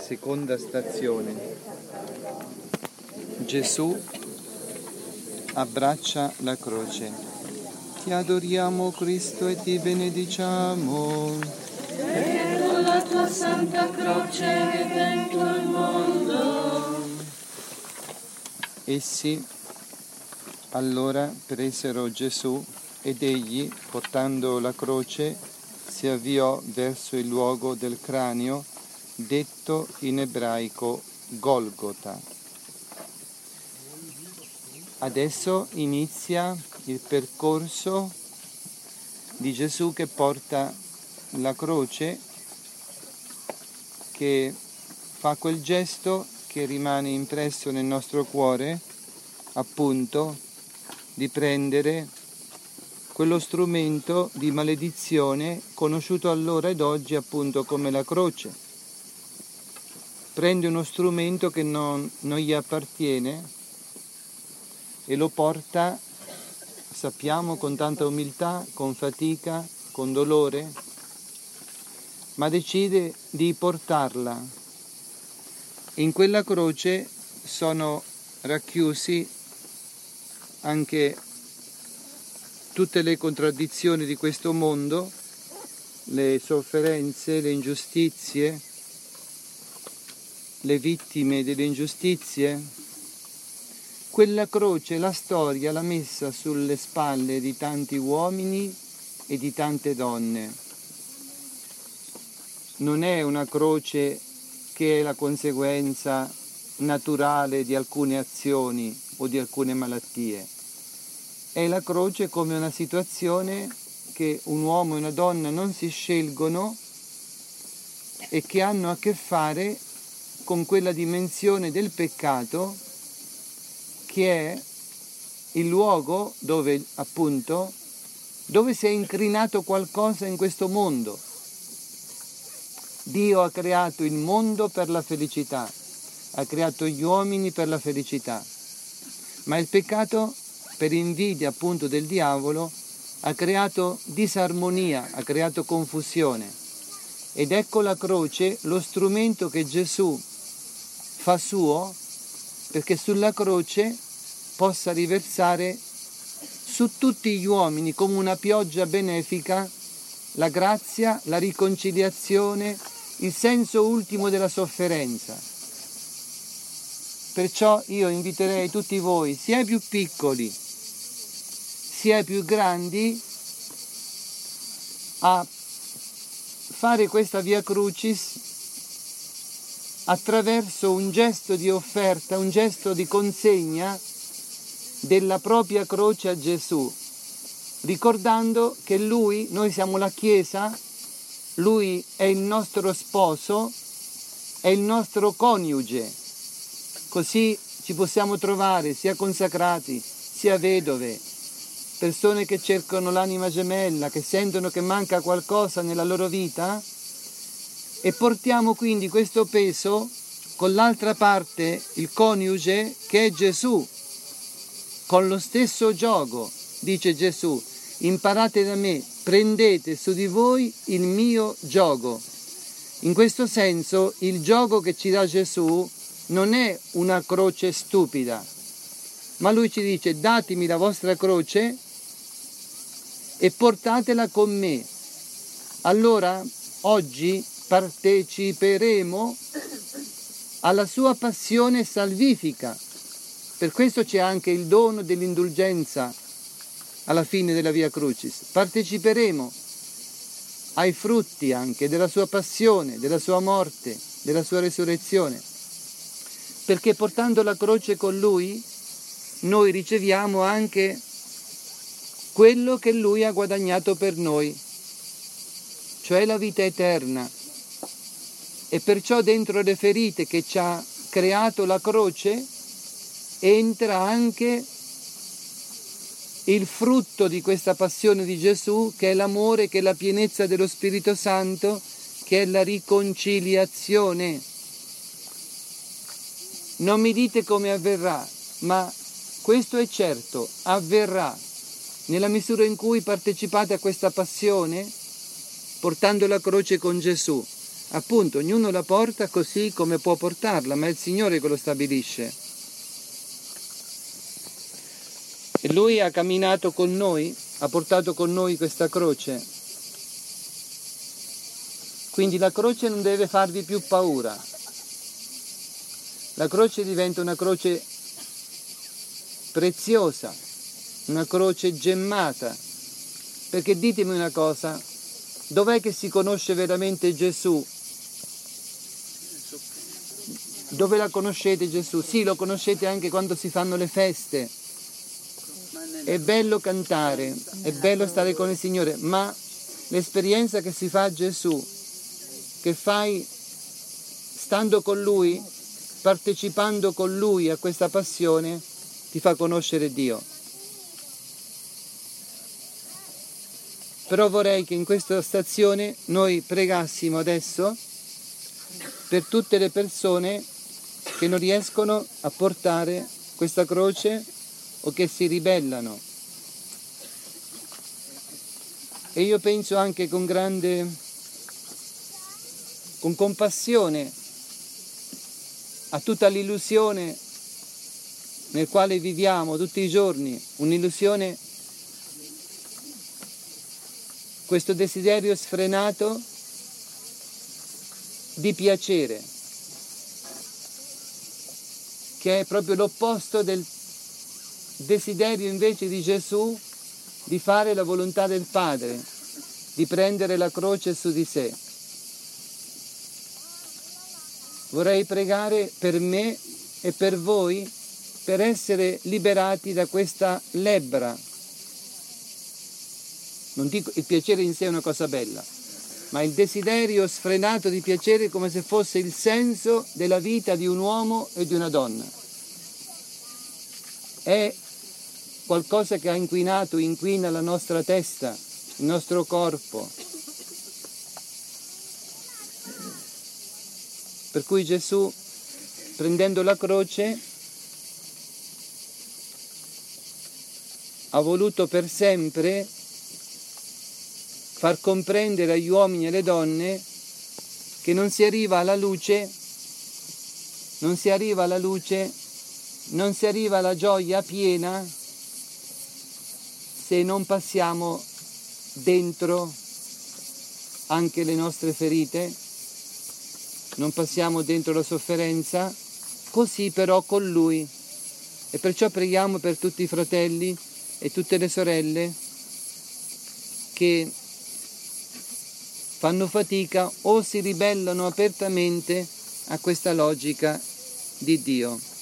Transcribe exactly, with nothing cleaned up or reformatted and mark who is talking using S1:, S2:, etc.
S1: Seconda stazione. Gesù abbraccia la croce. Ti adoriamo, Cristo, e ti benediciamo.
S2: Per la tua santa croce che dentro il mondo.
S1: Essi allora presero Gesù ed egli, portando la croce, si avviò verso il luogo del cranio, detto in ebraico Golgota. Adesso inizia il percorso di Gesù che porta la croce, che fa quel gesto che rimane impresso nel nostro cuore, appunto, di prendere quello strumento di maledizione conosciuto allora ed oggi appunto come la croce. Prende uno strumento che non, non gli appartiene e lo porta, sappiamo, con tanta umiltà, con fatica, con dolore, ma decide di portarla. In quella croce sono racchiusi anche tutte le contraddizioni di questo mondo, le sofferenze, le ingiustizie, le vittime delle ingiustizie. Quella croce, la storia l'ha messa sulle spalle di tanti uomini e di tante donne. Non è una croce che è la conseguenza naturale di alcune azioni o di alcune malattie. È la croce come una situazione che un uomo e una donna non si scelgono e che hanno a che fare con quella dimensione del peccato che è il luogo dove, appunto, dove si è incrinato qualcosa in questo mondo. Dio ha creato il mondo per la felicità, ha creato gli uomini per la felicità, ma il peccato, per invidia appunto del diavolo, ha creato disarmonia, ha creato confusione. Ed ecco la croce, lo strumento che Gesù fa suo, perché sulla croce possa riversare su tutti gli uomini come una pioggia benefica la grazia, la riconciliazione, il senso ultimo della sofferenza. Perciò io inviterei tutti voi, sia i più piccoli, sia i più grandi, a fare questa Via Crucis attraverso un gesto di offerta, un gesto di consegna della propria croce a Gesù, ricordando che Lui, noi siamo la Chiesa, Lui è il nostro sposo, è il nostro coniuge, così ci possiamo trovare sia consacrati, sia vedove, persone che cercano l'anima gemella, che sentono che manca qualcosa nella loro vita, e portiamo quindi questo peso con l'altra parte, il coniuge, che è Gesù, con lo stesso giogo, dice Gesù, imparate da me, prendete su di voi il mio giogo. In questo senso il giogo che ci dà Gesù non è una croce stupida, ma lui ci dice datemi la vostra croce e portatela con me. Allora oggi parteciperemo alla sua passione salvifica. Per questo c'è anche il dono dell'indulgenza alla fine della Via Crucis. Parteciperemo ai frutti anche della sua passione, della sua morte, della sua resurrezione. Perché portando la croce con lui, noi riceviamo anche quello che lui ha guadagnato per noi, cioè la vita eterna. E perciò dentro le ferite che ci ha creato la croce entra anche il frutto di questa passione di Gesù, che è l'amore, che è la pienezza dello Spirito Santo, che è la riconciliazione. Non mi dite come avverrà, ma questo è certo, avverrà nella misura in cui partecipate a questa passione, portando la croce con Gesù. Appunto, ognuno la porta così come può portarla, ma è il Signore che lo stabilisce. E Lui ha camminato con noi, ha portato con noi questa croce. Quindi la croce non deve farvi più paura. La croce diventa una croce preziosa, una croce gemmata. Perché ditemi una cosa, dov'è che si conosce veramente Gesù? Dove la conoscete Gesù? Sì, lo conoscete anche quando si fanno le feste. È bello cantare, è bello stare con il Signore, ma l'esperienza che si fa a Gesù, che fai stando con Lui, partecipando con Lui a questa passione, ti fa conoscere Dio. Però vorrei che in questa stazione noi pregassimo adesso per tutte le persone che non riescono a portare questa croce o che si ribellano. E io penso anche con grande, con compassione a tutta l'illusione nel quale viviamo tutti i giorni, un'illusione, questo desiderio sfrenato di piacere, che è proprio l'opposto del desiderio invece di Gesù di fare la volontà del Padre, di prendere la croce su di sé. Vorrei pregare per me e per voi per essere liberati da questa lebbra. Non dico, il piacere in sé è una cosa bella, ma il desiderio sfrenato di piacere come se fosse il senso della vita di un uomo e di una donna. È qualcosa che ha inquinato, inquina la nostra testa, il nostro corpo. Per cui Gesù, prendendo la croce, ha voluto per sempre far comprendere agli uomini e alle donne che non si arriva alla luce, non si arriva alla luce, non si arriva alla gioia piena se non passiamo dentro anche le nostre ferite, non passiamo dentro la sofferenza, così però con Lui. E perciò preghiamo per tutti i fratelli e tutte le sorelle che fanno fatica o si ribellano apertamente a questa logica di Dio.